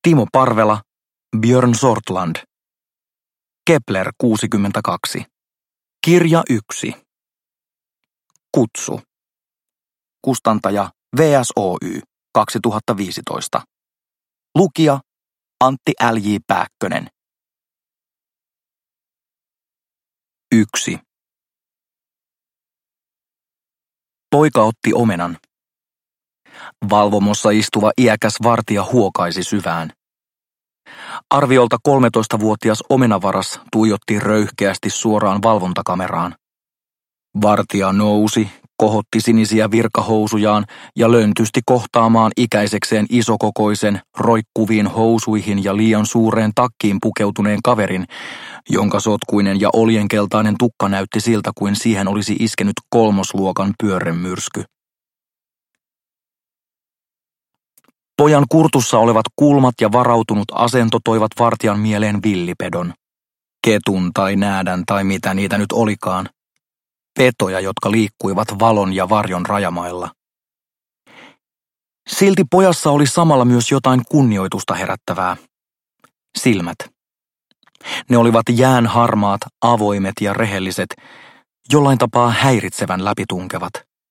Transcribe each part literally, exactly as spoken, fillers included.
Timo Parvela, Björn Sortland. Kepler kuusikymmentäkaksi. Kirja yksi. Kutsu. Kustantaja V S Oy kaksituhattaviisitoista. Lukija Antti L J Pääkkönen. yksi. Poika otti omenan. Valvomossa istuva iäkäs vartija huokaisi syvään. Arviolta kolmetoistavuotias omenavaras tuijotti röyhkeästi suoraan valvontakameraan. Vartija nousi, kohotti sinisiä virkahousujaan ja löntysti kohtaamaan ikäisekseen isokokoisen, roikkuviin housuihin ja liian suureen takkiin pukeutuneen kaverin, jonka sotkuinen ja oljenkeltainen tukka näytti siltä kuin siihen olisi iskenyt kolmosluokan pyörremyrsky. Pojan kurtussa olevat kulmat ja varautunut asento toivat vartijan mieleen villipedon. Ketun tai näädän tai mitä niitä nyt olikaan. Petoja, jotka liikkuivat valon ja varjon rajamailla. Silti pojassa oli samalla myös jotain kunnioitusta herättävää. Silmät. Ne olivat jään harmaat, avoimet ja rehelliset, jollain tapaa häiritsevän läpitunkevat.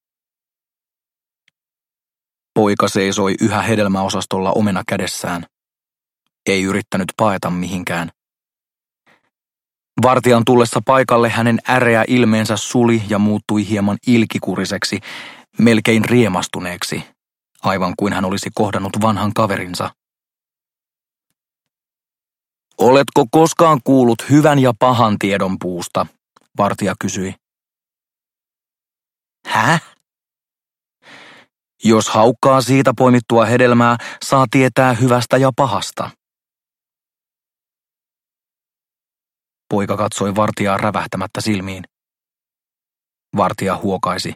Poika seisoi yhä hedelmäosastolla omena kädessään. Ei yrittänyt paeta mihinkään. Vartijan tullessa paikalle hänen äreä ilmeensä suli ja muuttui hieman ilkikuriseksi, melkein riemastuneeksi, aivan kuin hän olisi kohdannut vanhan kaverinsa. Oletko koskaan kuullut hyvän ja pahan tiedon puusta? Vartija kysyi. Häh? Jos haukkaa siitä poimittua hedelmää, saa tietää hyvästä ja pahasta. Poika katsoi vartijaa rävähtämättä silmiin. Vartija huokaisi.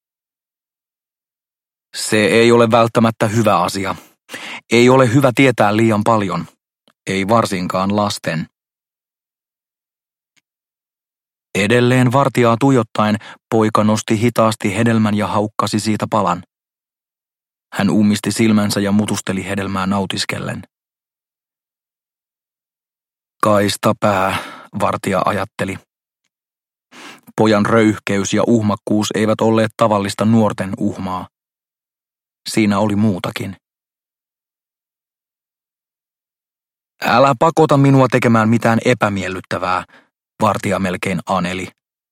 Se ei ole välttämättä hyvä asia. Ei ole hyvä tietää liian paljon. Ei varsinkaan lasten. Edelleen vartijaa tuijottaen poika nosti hitaasti hedelmän ja haukkasi siitä palan. Hän ummisti silmänsä ja mutusteli hedelmää nautiskellen. Kaistapää, vartija ajatteli. Pojan röyhkeys ja uhmakkuus eivät olleet tavallista nuorten uhmaa. Siinä oli muutakin. Älä pakota minua tekemään mitään epämiellyttävää, vartija melkein aneli.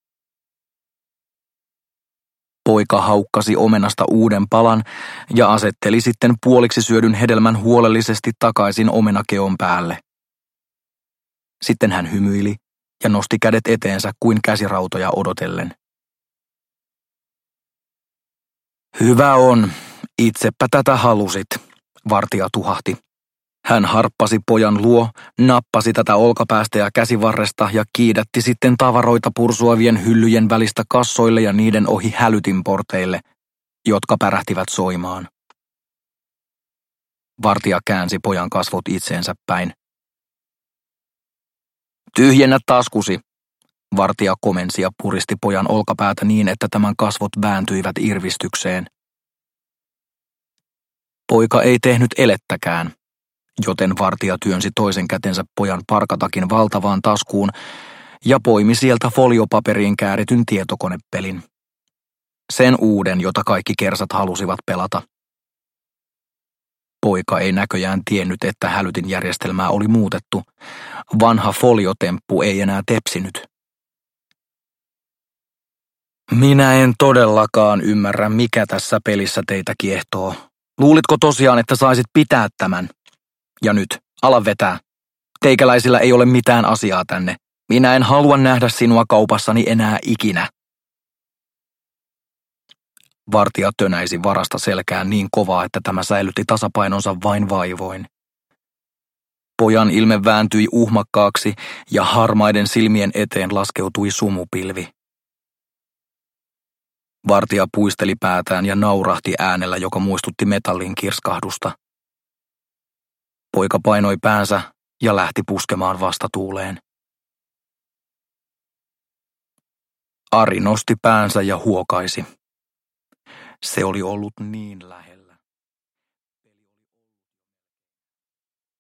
Poika haukkasi omenasta uuden palan ja asetteli sitten puoliksi syödyn hedelmän huolellisesti takaisin omenakeon päälle. Sitten hän hymyili ja nosti kädet eteensä kuin käsirautoja odotellen. Hyvä on, itsepä tätä halusit, vartija tuhahti. Hän harppasi pojan luo, nappasi tätä olkapäästä ja käsivarresta ja kiidätti sitten tavaroita pursuavien hyllyjen välistä kassoille ja niiden ohi hälytinporteille, jotka pärähtivät soimaan. Vartija käänsi pojan kasvot itseensä päin. Tyhjennä taskusi, vartija komensi ja puristi pojan olkapäätä niin, että tämän kasvot vääntyivät irvistykseen. Poika ei tehnyt elettäkään, joten vartija työnsi toisen kätensä pojan parkatakin valtavaan taskuun ja poimi sieltä foliopaperiin käärityn tietokonepelin. Sen uuden, jota kaikki kersat halusivat pelata. Poika ei näköjään tiennyt, että hälytinjärjestelmää oli muutettu. Vanha foliotemppu ei enää tepsinyt. Minä en todellakaan ymmärrä, mikä tässä pelissä teitä kiehtoo. Luulitko tosiaan, että saisit pitää tämän? Ja nyt, ala vetää. Teikäläisillä ei ole mitään asiaa tänne. Minä en halua nähdä sinua kaupassani enää ikinä. Vartija tönäisi varasta selkään niin kovaa, että tämä säilytti tasapainonsa vain vaivoin. Pojan ilme vääntyi uhmakkaaksi ja harmaiden silmien eteen laskeutui sumupilvi. Vartija puisteli päätään ja naurahti äänellä, joka muistutti metallin kirskahdusta. Poika painoi päänsä ja lähti puskemaan vastatuuleen. Ari nosti päänsä ja huokaisi. Se oli ollut niin lähellä.